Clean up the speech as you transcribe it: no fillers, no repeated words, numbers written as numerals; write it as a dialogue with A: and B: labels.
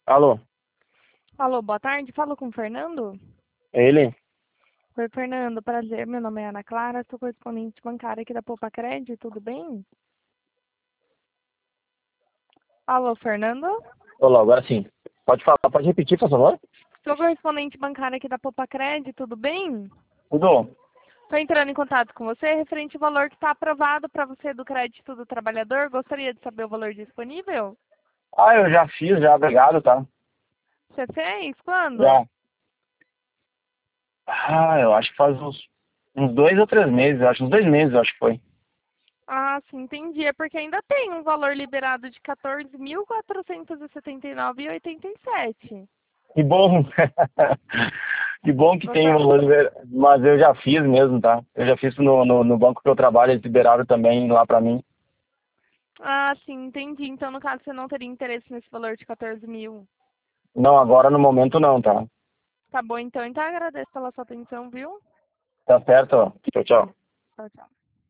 A: Alô,
B: Alô, boa tarde. Falo com o Fernando?
A: ele?
B: Oi, Fernando. Prazer. Meu nome é Ana Clara. Sou correspondente bancária aqui da Poupa Cred. Tudo bem? Alô, Fernando?
A: Olá, agora sim. Pode falar, pode repetir, por favor?
B: Sou correspondente bancária aqui da Poupa Cred. Tudo bem?
A: Tudo?
B: Estou entrando em contato com você referente ao valor que está aprovado para você do crédito do trabalhador. Gostaria de saber o valor disponível?
A: Ah, eu já fiz, já, obrigado, tá?
B: Você fez? Quando?
A: Já. Ah, eu acho que faz uns 2 ou 3 meses, eu acho, uns 2 meses, eu acho que foi.
B: Ah, sim, entendi. É porque ainda tem um valor liberado de 14.479,87.
A: Que bom! Que bom que tem
B: Gosta-
A: valor, mas eu já fiz mesmo, tá? Eu já fiz no banco que eu trabalho, eles liberaram também lá pra mim.
B: Ah, sim, entendi. Então, no caso, você não teria interesse nesse valor de 14 mil.
A: Não, agora no momento não, tá?
B: Tá bom, então. Então, agradeço pela sua atenção, viu?
A: Tá certo, ó. Tchau, tchau.
B: Tchau, tchau.